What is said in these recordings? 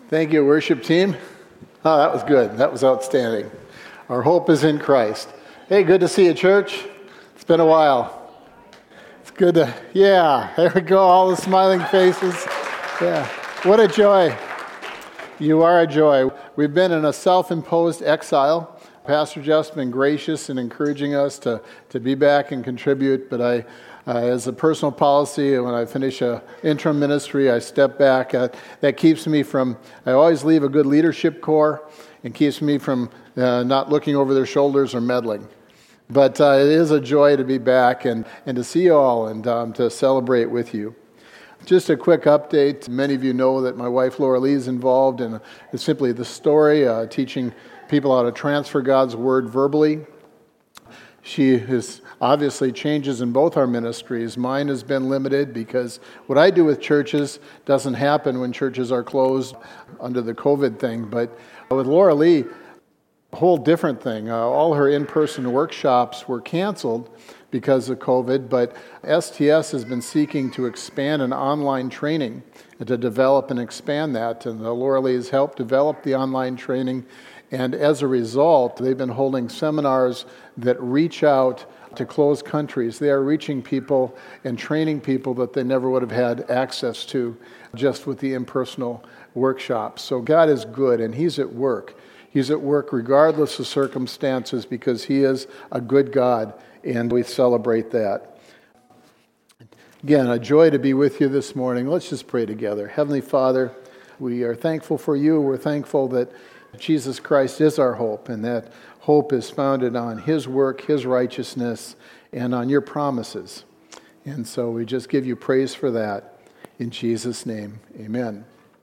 Thank you, worship team. Oh, that was good. That was outstanding. Our hope is in Christ. Hey, good to see you, church. It's been a while. It's good to, there we go, all the smiling faces. Yeah, what a joy. You are a joy. We've been in a self-imposed exile. Pastor Jeff's been gracious in encouraging us to be back and contribute, but as a personal policy, when I finish an interim ministry, I step back. That keeps me from, I always leave a good leadership core and keeps me from not looking over their shoulders or meddling. But it is a joy to be back and to see you all and to celebrate with you. Just a quick update. Many of you know that my wife Laura Lee is involved in simply the story, teaching people how to transfer God's Word verbally. She has obviously changes in both our ministries. Mine has been limited because what I do with churches doesn't happen when churches are closed under the COVID thing. But with Laura Lee, a whole different thing. All her in-person workshops were canceled because of COVID, but STS has been seeking to expand an online training and to develop and expand that. And Laura Lee has helped develop the online training. And as a result, they've been holding seminars that reach out to closed countries. They are reaching people and training people that they never would have had access to just with the impersonal workshops. So God is good, and He's at work. He's at work regardless of circumstances because He is a good God, and we celebrate that. Again, a joy to be with you this morning. Let's just pray together. Heavenly Father, we are thankful for you. We're thankful that Jesus Christ is our hope, and that hope is founded on His work, His righteousness, and on your promises. And so we just give you praise for that. In Jesus' name, amen.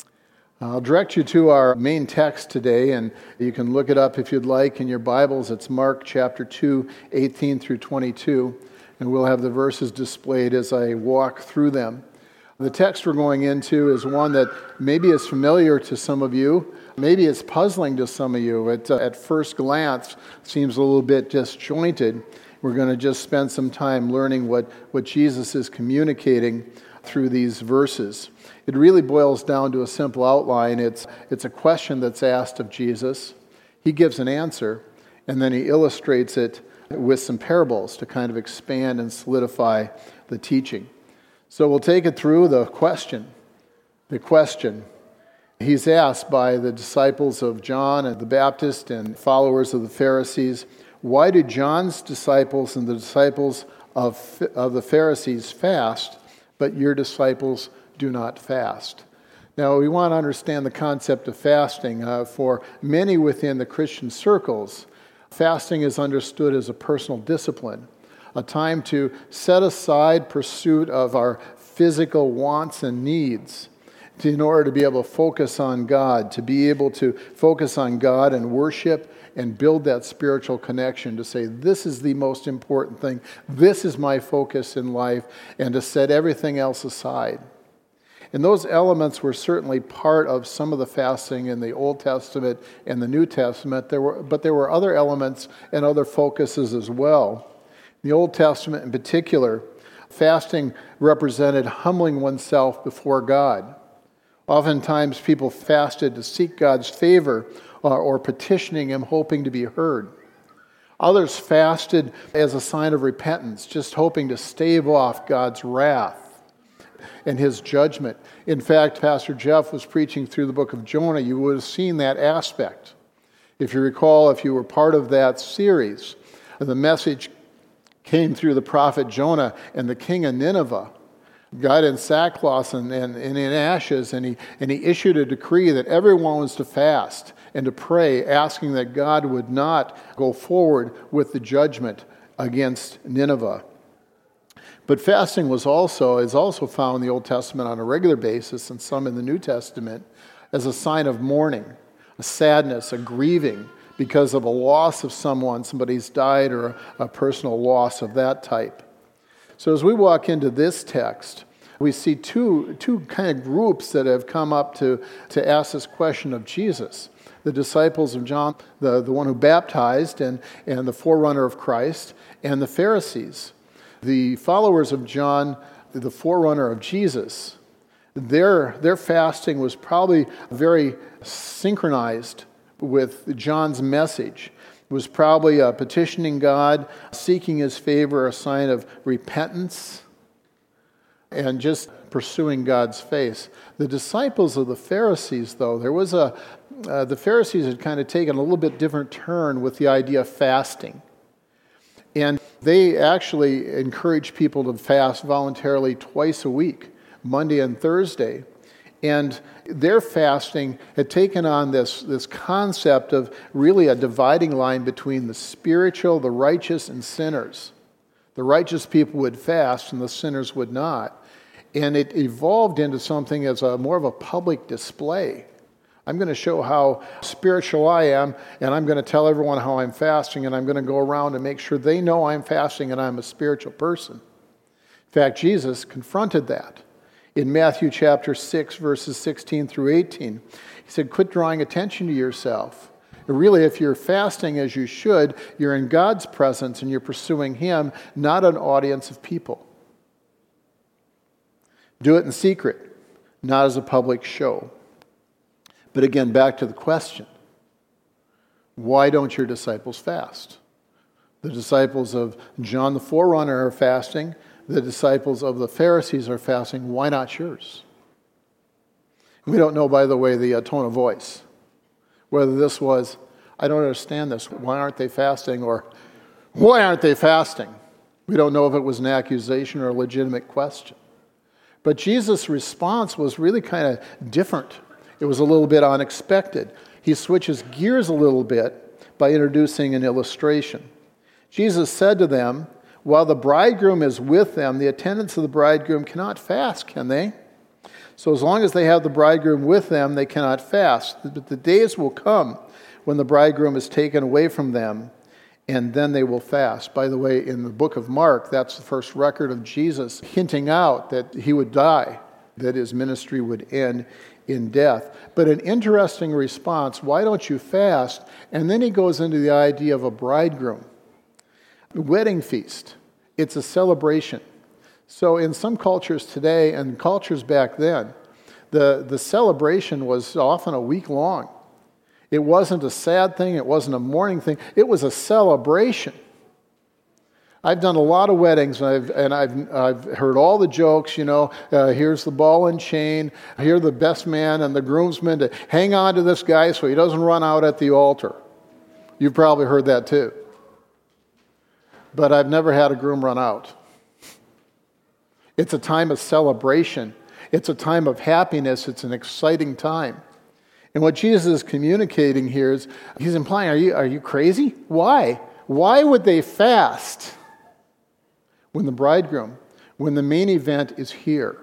I'll direct you to our main text today, and you can look it up if you'd like in your Bibles. It's Mark chapter 2, 18 through 22, and we'll have the verses displayed as I walk through them. The text we're going into is one that maybe is familiar to some of you. Maybe it's puzzling to some of you. At first glance, seems a little bit disjointed. We're going to just spend some time learning what Jesus is communicating through these verses. It really boils down to a simple outline. It's a question that's asked of Jesus. He gives an answer, and then He illustrates it with some parables to kind of expand and solidify the teaching. So we'll take it through the question. The question. He's asked by the disciples of John and the Baptist and followers of the Pharisees, why do John's disciples and the disciples of the Pharisees fast, but your disciples do not fast? Now, we want to understand the concept of fasting. For many within the Christian circles, fasting is understood as a personal discipline, a time to set aside pursuit of our physical wants and needs in order to be able to focus on God, to be able to focus on God and worship and build that spiritual connection to say, this is the most important thing, this is my focus in life, and to set everything else aside. And those elements were certainly part of some of the fasting in the Old Testament and the New Testament, but there were other elements and other focuses as well. In the Old Testament in particular, fasting represented humbling oneself before God. Oftentimes people fasted to seek God's favor or petitioning Him, hoping to be heard. Others fasted as a sign of repentance, just hoping to stave off God's wrath and His judgment. In fact, Pastor Jeff was preaching through the book of Jonah. You would have seen that aspect. If you recall, if you were part of that series, the message came through the prophet Jonah and the king of Nineveh. God in sackcloth and in ashes, and he issued a decree that everyone was to fast and to pray, asking that God would not go forward with the judgment against Nineveh. But fasting is also found in the Old Testament on a regular basis, and some in the New Testament, as a sign of mourning, a sadness, a grieving because of a loss of someone, somebody's died, or a personal loss of that type. So as we walk into this text, we see two kind of groups that have come up to ask this question of Jesus. The disciples of John, the one who baptized and the forerunner of Christ, and the Pharisees. The followers of John, the forerunner of Jesus, their fasting was probably very synchronized with John's message. It was probably petitioning God, seeking his favor, a sign of repentance, and just pursuing God's face. The disciples of the Pharisees, though, the Pharisees had kind of taken a little bit different turn with the idea of fasting. And they actually encouraged people to fast voluntarily twice a week, Monday and Thursday. And their fasting had taken on this concept of really a dividing line between the spiritual, the righteous, and sinners. The righteous people would fast and the sinners would not. And it evolved into something as more of a public display. I'm going to show how spiritual I am, and I'm going to tell everyone how I'm fasting, and I'm going to go around and make sure they know I'm fasting and I'm a spiritual person. In fact, Jesus confronted that. In Matthew chapter 6, verses 16 through 18, he said, quit drawing attention to yourself. Really, if you're fasting as you should, you're in God's presence and you're pursuing him, not an audience of people. Do it in secret, not as a public show. But again, back to the question. Why don't your disciples fast? The disciples of John the Forerunner are fasting. The disciples of the Pharisees are fasting. Why not yours? We don't know, by the way, the tone of voice. Whether this was, I don't understand this. Why aren't they fasting? Or, why aren't they fasting? We don't know if it was an accusation or a legitimate question. But Jesus' response was really kind of different. It was a little bit unexpected. He switches gears a little bit by introducing an illustration. Jesus said to them, while the bridegroom is with them, the attendants of the bridegroom cannot fast, can they? So as long as they have the bridegroom with them, they cannot fast. But the days will come when the bridegroom is taken away from them, and then they will fast. By the way, in the book of Mark, that's the first record of Jesus hinting out that he would die, that his ministry would end in death. But an interesting response, why don't you fast? And then he goes into the idea of a bridegroom. Wedding feast. It's a celebration. So in some cultures today and cultures back then, the celebration was often a week long. It wasn't a sad thing. It wasn't a mourning thing. It was a celebration. I've done a lot of weddings, and I've heard all the jokes, here's the ball and chain, here the best man and the groomsmen to hang on to this guy so he doesn't run out at the altar. You've probably heard that too. But I've never had a groom run out. It's a time of celebration. It's a time of happiness. It's an exciting time. And what Jesus is communicating here is, he's implying, are you crazy? Why? Why would they fast when the main event is here?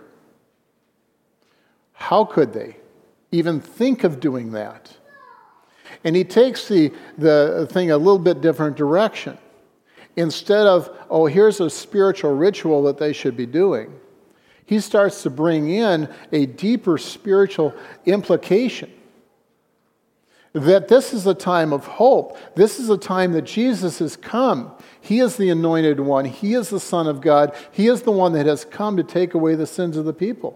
How could they even think of doing that? And he takes the thing a little bit different direction. Instead of, here's a spiritual ritual that they should be doing, he starts to bring in a deeper spiritual implication. That this is a time of hope. This is a time that Jesus has come. He is the anointed one. He is the Son of God. He is the one that has come to take away the sins of the people.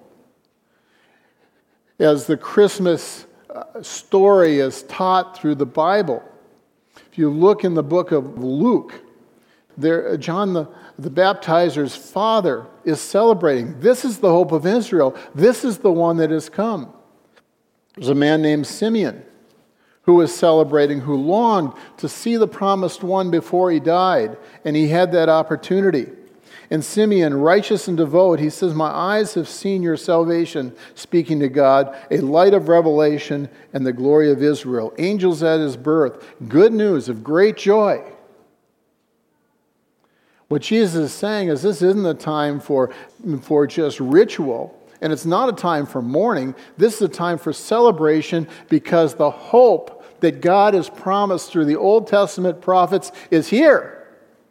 As the Christmas story is taught through the Bible, if you look in the book of Luke, John the baptizer's father is celebrating. This is the hope of Israel. This is the one that has come. There's a man named Simeon who was celebrating, who longed to see the promised one before he died, and he had that opportunity. And Simeon, righteous and devout, he says, my eyes have seen your salvation, speaking to God, a light of revelation and the glory of Israel. Angels at his birth, good news of great joy. What Jesus is saying is this isn't a time for just ritual, and it's not a time for mourning. This is a time for celebration because the hope that God has promised through the Old Testament prophets is here.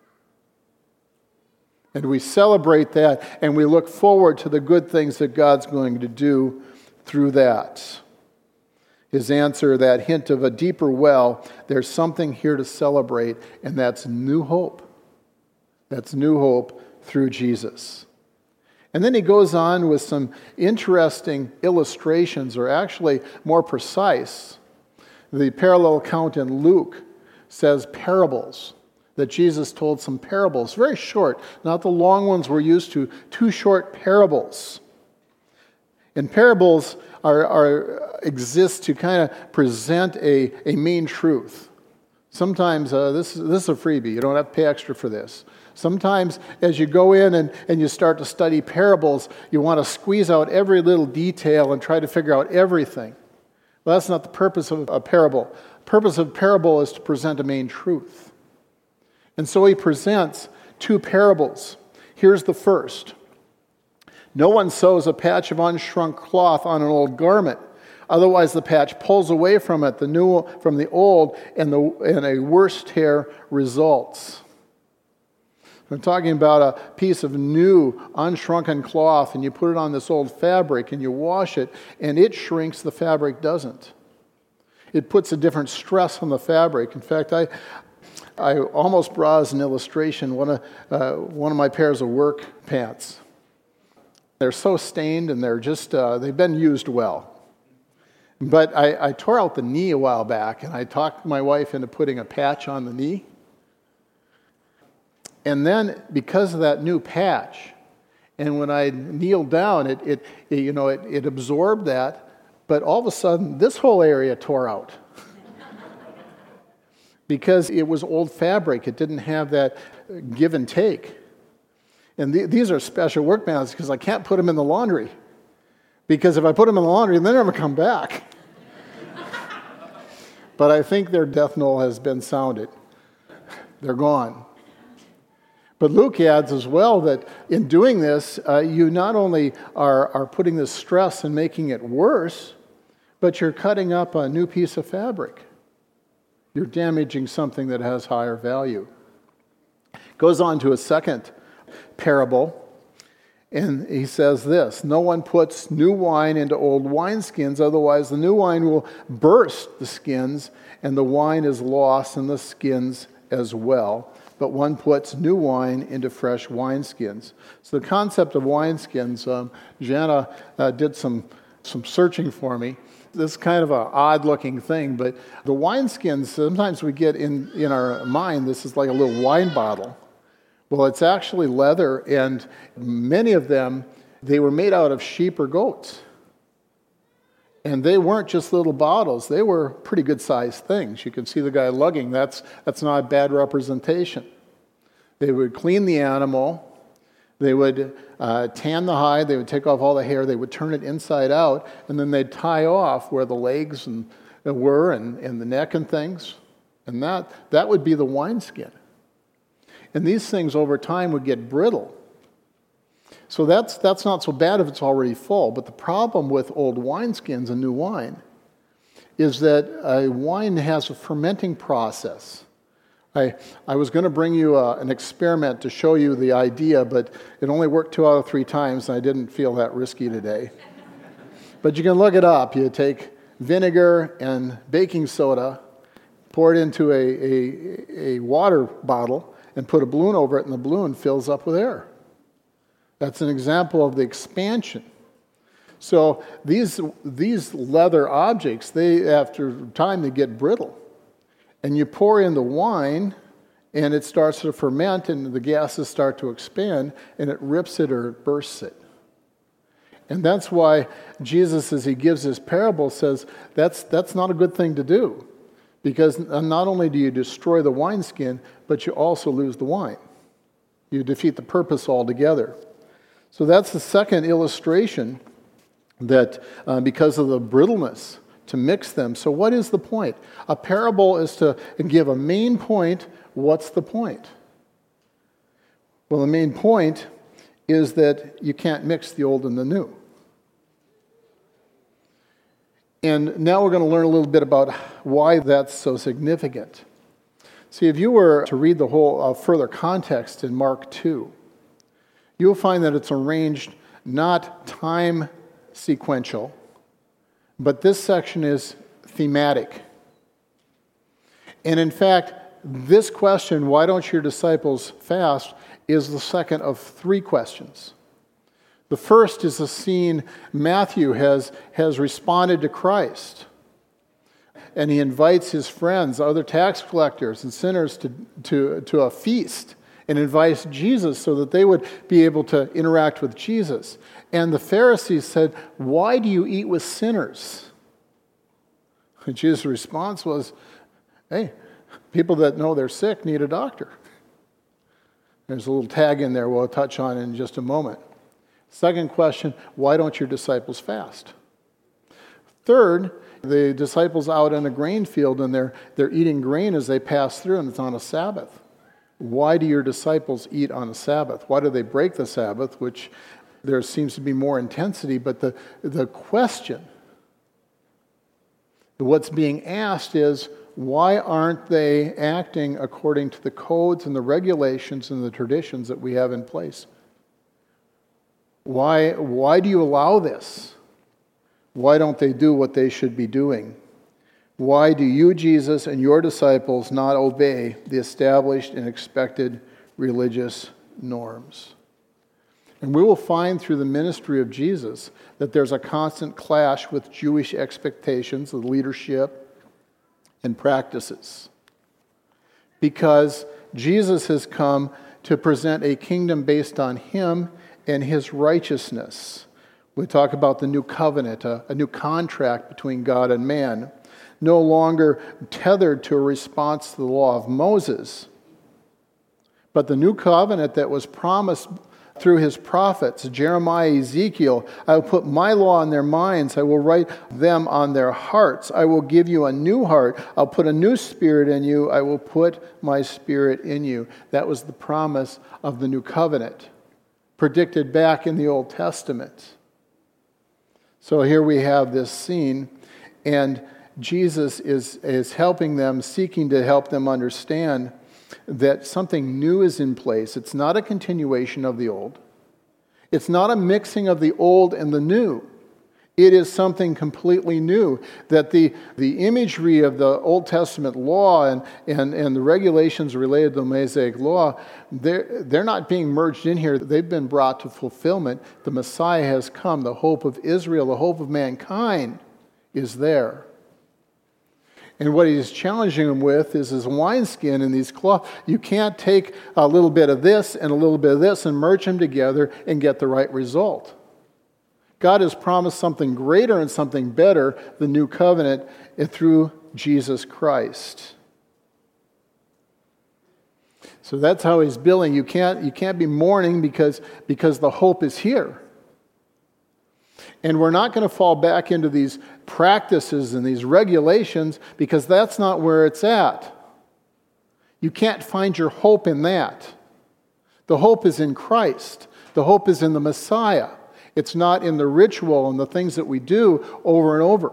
And we celebrate that, and we look forward to the good things that God's going to do through that. His answer, that hint of a deeper well, there's something here to celebrate, and that's new hope. That's new hope through Jesus. And then he goes on with some interesting illustrations, or actually more precise. The parallel account in Luke says parables, that Jesus told some parables, very short, not the long ones we're used to, 2 short parables. And parables exist to kind of present a main truth. Sometimes, this is a freebie, you don't have to pay extra for this. Sometimes as you go in and you start to study parables, you want to squeeze out every little detail and try to figure out everything. Well, that's not the purpose of a parable. The purpose of a parable is to present a main truth. And so he presents 2 parables. Here's the first. No one sews a patch of unshrunk cloth on an old garment. Otherwise, the patch pulls away from it, from the old, and a worse tear results. I'm talking about a piece of new, unshrunken cloth, and you put it on this old fabric, and you wash it, and it shrinks, the fabric doesn't. It puts a different stress on the fabric. In fact, I almost brought as an illustration one of my pairs of work pants. They're so stained, and they're just, they've been used well. But I tore out the knee a while back, and I talked my wife into putting a patch on the knee. And then, because of that new patch, and when I kneeled down, it absorbed that, but all of a sudden, this whole area tore out. Because it was old fabric. It didn't have that give and take. And these are special work pants because I can't put them in the laundry. Because if I put them in the laundry, they'll never come back. But I think their death knell has been sounded. They're gone. But Luke adds as well that in doing this, you not only are putting this stress and making it worse, but you're cutting up a new piece of fabric. You're damaging something that has higher value. Goes on to a second parable, and he says this: no one puts new wine into old wineskins, otherwise the new wine will burst the skins, and the wine is lost in the skins as well. But one puts new wine into fresh wineskins. So the concept of wineskins, Jana did some searching for me. This is kind of an odd-looking thing, but the wineskins, sometimes we get in our mind, this is like a little wine bottle. Well, it's actually leather, and many of them, they were made out of sheep or goats. And they weren't just little bottles. They were pretty good-sized things. You can see the guy lugging. That's not a bad representation. They would clean the animal. They would tan the hide. They would take off all the hair. They would turn it inside out. And then they'd tie off where the legs were and the neck and things. And that would be the wineskin. And these things over time would get brittle. So that's not so bad if it's already full. But the problem with old wineskins and new wine is that a wine has a fermenting process. I was going to bring you an experiment to show you the idea, but it only worked 2 out of 3 times, and I didn't feel that risky today. But you can look it up. You take vinegar and baking soda, pour it into a water bottle, and put a balloon over it, and the balloon fills up with air. That's an example of the expansion. So these leather objects, after time, they get brittle. And you pour in the wine, and it starts to ferment, and the gases start to expand, and it rips it or it bursts it. And that's why Jesus, as he gives this parable, says that's not a good thing to do. Because not only do you destroy the wineskin, but you also lose the wine. You defeat the purpose altogether. So that's the second illustration that because of the brittleness, to mix them. So what is the point? A parable is to give a main point. What's the point? Well, the main point is that you can't mix the old and the new. And now we're going to learn a little bit about why that's so significant. See, if you were to read the whole further context in Mark 2, you'll find that it's arranged not time sequential, but this section is thematic. And in fact, this question, why don't your disciples fast, is the second of 3 questions. The first is a scene Matthew has responded to Christ. And he invites his friends, other tax collectors and sinners, to a feast, and invites Jesus so that they would be able to interact with Jesus. And the Pharisees said, "Why do you eat with sinners?" And Jesus' response was, "Hey, people that know they're sick need a doctor." There's a little tag in there we'll touch on in just a moment. Second question, why don't your disciples fast? Third, the disciples out in a grain field and they're eating grain as they pass through, and it's on a Sabbath. Why do your disciples eat on a Sabbath? Why do they break the Sabbath, which there seems to be more intensity? But the question, what's being asked is, why aren't they acting according to the codes and the regulations and the traditions that we have in place? Why do you allow this? Why don't they do what they should be doing? Why do you, Jesus, and your disciples not obey the established and expected religious norms? And we will find through the ministry of Jesus that there's a constant clash with Jewish expectations of leadership and practices. Because Jesus has come to present a kingdom based on him and his righteousness. We talk about the new covenant, a new contract between God and man, no longer tethered to a response to the law of Moses, but the new covenant that was promised through his prophets, Jeremiah, Ezekiel. I will put my law in their minds. I will write them on their hearts. I will give you a new heart. I'll put a new spirit in you. I will put my spirit in you. That was the promise of the new covenant, predicted back in the Old Testament. So here we have this scene, and Jesus is helping them, seeking to help them understand that something new is in place. It's not a continuation of the old. It's not a mixing of the old and the new. It is something completely new. That the imagery of the Old Testament law and the regulations related to the Mosaic law, they're not being merged in here. They've been brought to fulfillment. The Messiah has come. The hope of Israel, the hope of mankind is there. And what he's challenging them with is his wineskin and these cloths. You can't take a little bit of this and a little bit of this and merge them together and get the right result. God has promised something greater and something better, the new covenant, through Jesus Christ. So that's how he's building. You can't be mourning because the hope is here. And we're not going to fall back into these practices and these regulations because that's not where it's at. You can't find your hope in that. The hope is in Christ. The hope is in the Messiah. It's not in the ritual and the things that we do over and over.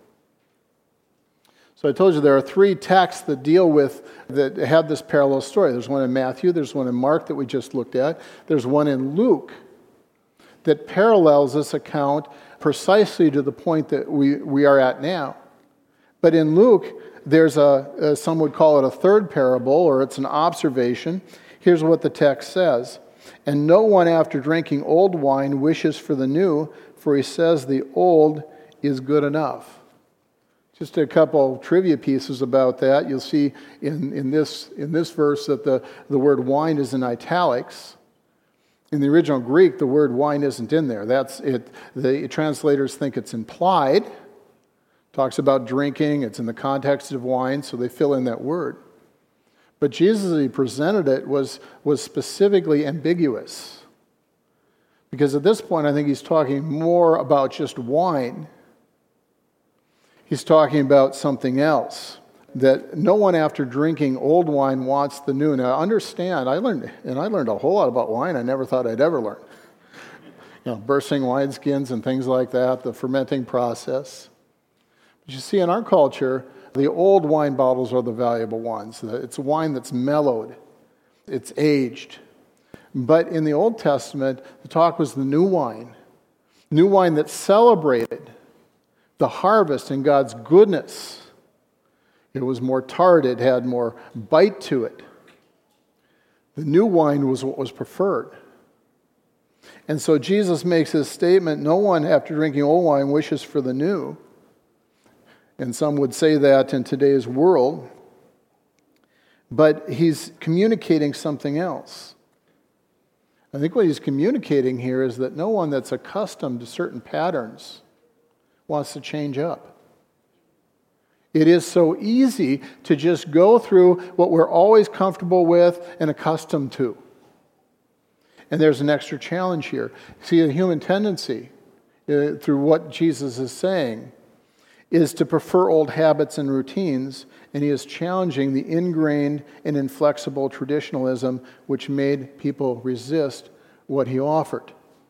So I told you there are three texts that have this parallel story. There's one in Matthew, there's one in Mark that we just looked at, there's one in Luke that parallels this account precisely to the point that we are at now. But in Luke, there's some would call it a third parable, or it's an observation. Here's what the text says. And no one after drinking old wine wishes for the new, for he says the old is good enough. Just a couple trivia pieces about that. You'll see in this verse that the word wine is in italics. In the original Greek, the word wine isn't in there. That's it. The translators think it's implied. Talks about drinking. It's in the context of wine, so they fill in that word. But Jesus, as he presented it, was specifically ambiguous. Because at this point, I think he's talking more about just wine. He's talking about something else. That no one after drinking old wine wants the new. Now, understand, I learned a whole lot about wine I never thought I'd ever learn. Bursting wineskins and things like that, the fermenting process. But you see, in our culture, the old wine bottles are the valuable ones. It's wine that's mellowed. It's aged. But in the Old Testament, the talk was the new wine that celebrated the harvest and God's goodness. It was more tart. It had more bite to it. The new wine was what was preferred. And so Jesus makes this statement, no one after drinking old wine wishes for the new. And some would say that in today's world. But he's communicating something else. I think what he's communicating here is that no one that's accustomed to certain patterns wants to change up. It is so easy to just go through what we're always comfortable with and accustomed to. And there's an extra challenge here. See, the human tendency, through what Jesus is saying, is to prefer old habits and routines, and he is challenging the ingrained and inflexible traditionalism which made people resist what he offered.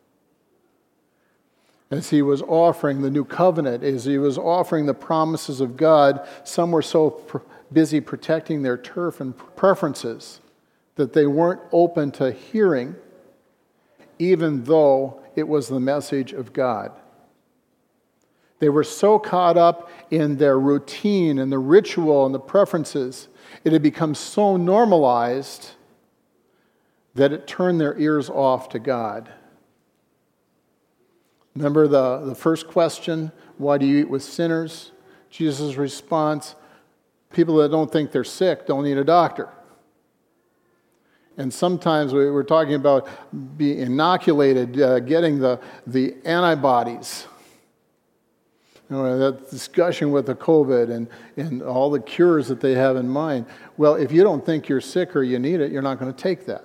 As he was offering the new covenant, as he was offering the promises of God, some were so busy protecting their turf and preferences that they weren't open to hearing, even though it was the message of God. They were so caught up in their routine and the ritual and the preferences, it had become so normalized that it turned their ears off to God. Remember the first question, why do you eat with sinners? Jesus' response, people that don't think they're sick don't need a doctor. And sometimes we're talking about being inoculated, getting the antibodies. You know, that discussion with the COVID and all the cures that they have in mind. Well, if you don't think you're sick or you need it, you're not going to take that.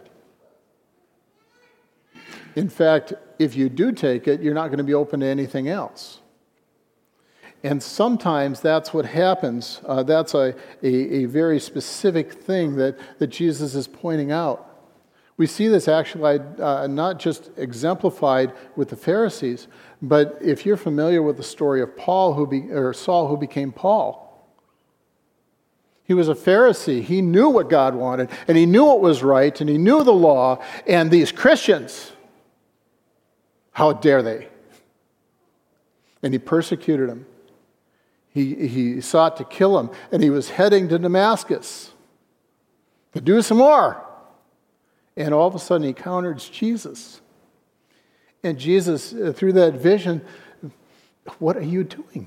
In fact, if you do take it, you're not going to be open to anything else. And sometimes that's what happens. That's a very specific thing that Jesus is pointing out. We see this actually not just exemplified with the Pharisees, but if you're familiar with the story of Saul who became Paul. He was a Pharisee. He knew what God wanted, and he knew what was right, and he knew the law. And these Christians, how dare they? And he persecuted him. He sought to kill him, and he was heading to Damascus to do some more. And all of a sudden he encounters Jesus. And Jesus, through that vision, what are you doing?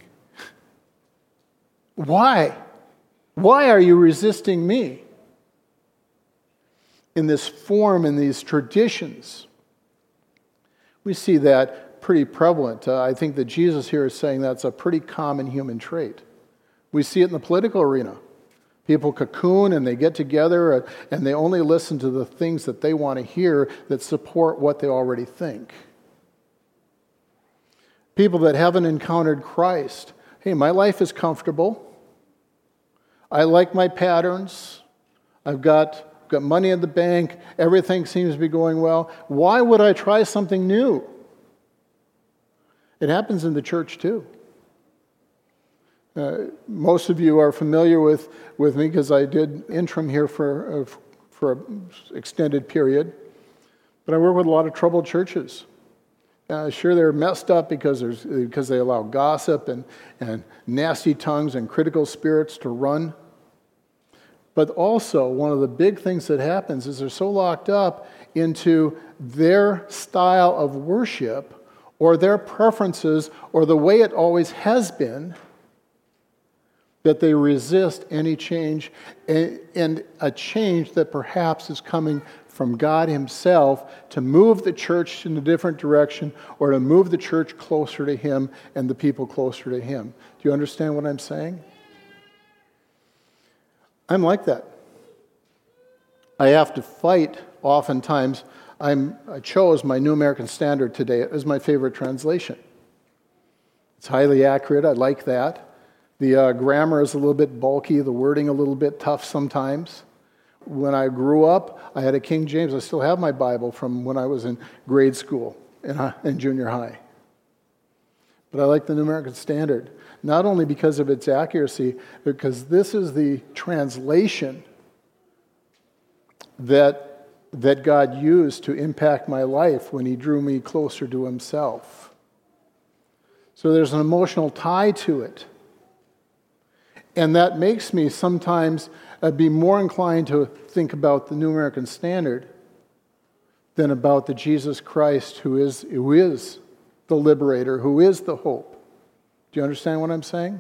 Why? Why are you resisting me? In this form, in these traditions. We see that pretty prevalent. I think that Jesus here is saying that's a pretty common human trait. We see it in the political arena. People cocoon and they get together and they only listen to the things that they want to hear that support what they already think. People that haven't encountered Christ, hey, my life is comfortable. I like my patterns. I've got money in the bank. Everything seems to be going well. Why would I try something new? It happens in the church too. Most of you are familiar with me because I did interim here for an extended period. But I work with a lot of troubled churches. Sure, they're messed up because they allow gossip and nasty tongues and critical spirits to run. But also, one of the big things that happens is they're so locked up into their style of worship or their preferences or the way it always has been that they resist any change, and a change that perhaps is coming from God himself to move the church in a different direction or to move the church closer to him and the people closer to him. Do you understand what I'm saying? I'm like that. I have to fight oftentimes. I chose my New American Standard today as my favorite translation. It's highly accurate. I like that. The grammar is a little bit bulky, the wording a little bit tough sometimes. When I grew up, I had a King James. I still have my Bible from when I was in grade school and junior high. But I like the New American Standard, not only because of its accuracy, but because this is the translation that God used to impact my life when he drew me closer to himself. So there's an emotional tie to it. And that makes me sometimes be more inclined to think about the New American Standard than about the Jesus Christ who is the liberator, who is the hope. Do you understand what I'm saying?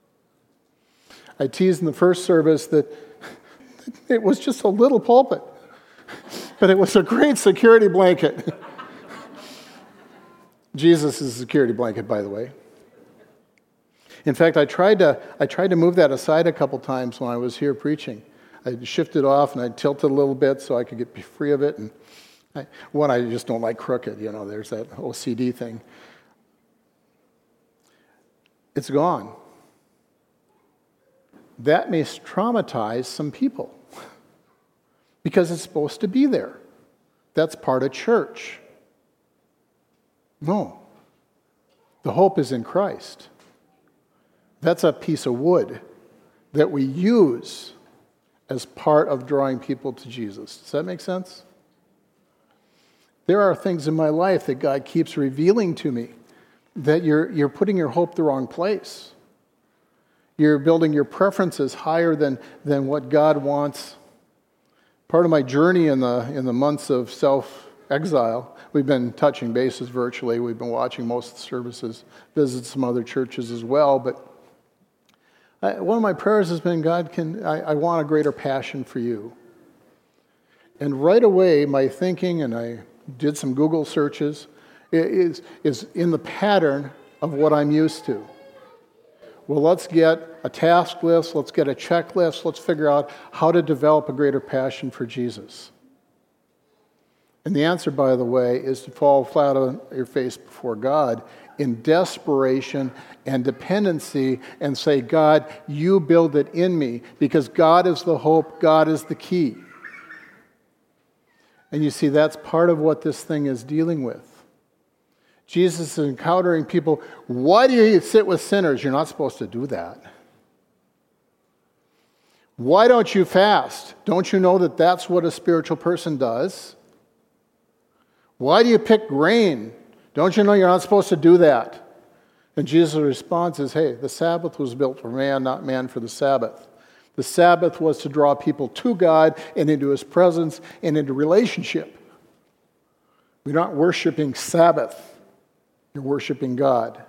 I teased in the first service that it was just a little pulpit, but it was a great security blanket. Jesus is a security blanket, by the way. In fact, I tried to move that aside a couple times when I was here preaching. I shifted off and I tilted a little bit so I could get free of it. And I just don't like crooked. There's that OCD thing. It's gone. That may traumatize some people because it's supposed to be there. That's part of church. No. The hope is in Christ. That's a piece of wood that we use as part of drawing people to Jesus. Does that make sense? There are things in my life that God keeps revealing to me that you're putting your hope the wrong place. You're building your preferences higher than what God wants. Part of my journey in the months of self-exile, we've been touching bases virtually. We've been watching most of the services, visited some other churches as well. But one of my prayers has been, God, I want a greater passion for you. And right away, my thinking, and I did some Google searches, is in the pattern of what I'm used to. Well, let's get a task list, let's get a checklist, let's figure out how to develop a greater passion for Jesus. And the answer, by the way, is to fall flat on your face before God in desperation and dependency and say, God, you build it in me, because God is the hope, God is the key. And you see, that's part of what this thing is dealing with. Jesus is encountering people. Why do you sit with sinners? You're not supposed to do that. Why don't you fast? Don't you know that that's what a spiritual person does? Why do you pick grain? Don't you know you're not supposed to do that? And Jesus' response is, hey, the Sabbath was built for man, not man for the Sabbath. The Sabbath was to draw people to God and into His presence and into relationship. We're not worshiping Sabbath. You're worshiping God.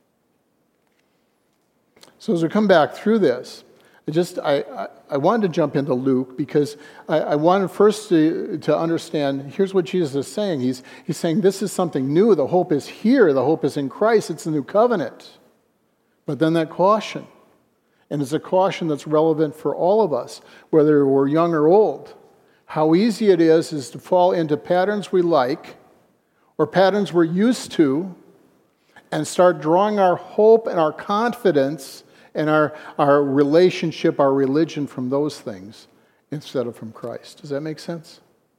So as we come back through this, I wanted to jump into Luke because I wanted first to understand, here's what Jesus is saying. He's saying this is something new. The hope is here. The hope is in Christ. It's the new covenant. But then that caution. And it's a caution that's relevant for all of us, whether we're young or old. How easy it is to fall into patterns we like or patterns we're used to and start drawing our hope and our confidence and our relationship, our religion from those things instead of from Christ. Does that make sense?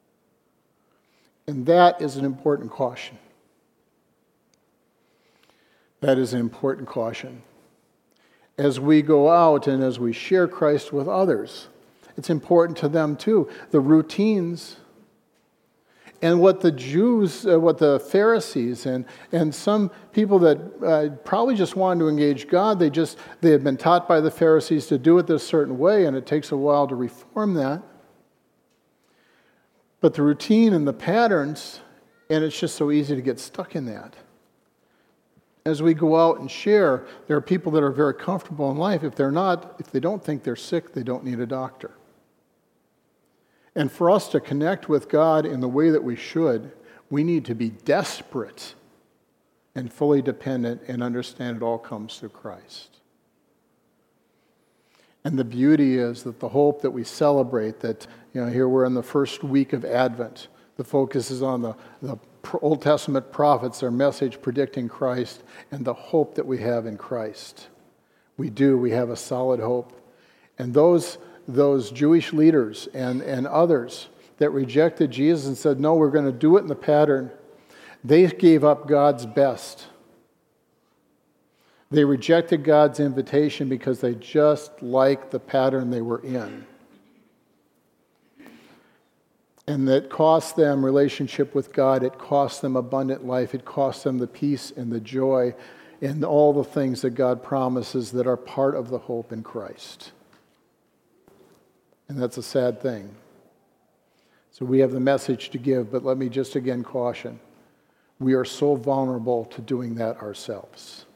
And that is an important caution. That is an important caution. As we go out and as we share Christ with others, it's important to them too. The routines and what the Jews, what the Pharisees and some people that probably just wanted to engage God, they had been taught by the Pharisees to do it this certain way, and it takes a while to reform that. But the routine and the patterns, and it's just so easy to get stuck in that. As we go out and share, there are people that are very comfortable in life. If they don't think they're sick, they don't need a doctor. And for us to connect with God in the way that we should, we need to be desperate and fully dependent and understand it all comes through Christ. And the beauty is that the hope that we celebrate, that here we're in the first week of Advent. The focus is on the Old Testament prophets, their message predicting Christ, and the hope that we have in Christ. We have a solid hope. And those Jewish leaders and others that rejected Jesus and said, no, we're going to do it in the pattern, they gave up God's best. They rejected God's invitation because they just liked the pattern they were in. And that cost them relationship with God. It cost them abundant life. It cost them the peace and the joy and all the things that God promises that are part of the hope in Christ. And that's a sad thing. So we have the message to give, but let me just again caution. We are so vulnerable to doing that ourselves.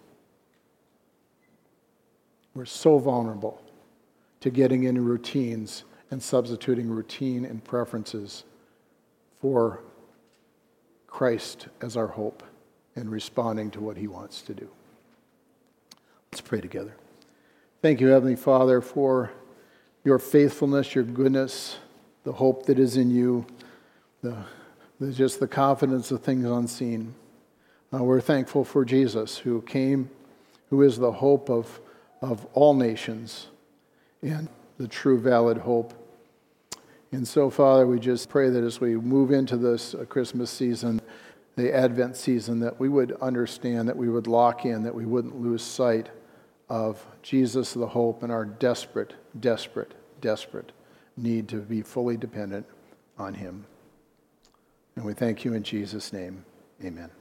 We're so vulnerable to getting into routines and substituting routine and preferences for Christ as our hope and responding to what he wants to do. Let's pray together. Thank you, Heavenly Father, for your faithfulness, your goodness, the hope that is in you, just the confidence of things unseen. We're thankful for Jesus, who came, who is the hope of all nations and the true valid hope. And so, Father, we just pray that as we move into this Christmas season, the Advent season, that we would understand, that we would lock in, that we wouldn't lose sight of Jesus the hope and our desperate, desperate, desperate need to be fully dependent on him. And we thank you in Jesus' name. Amen.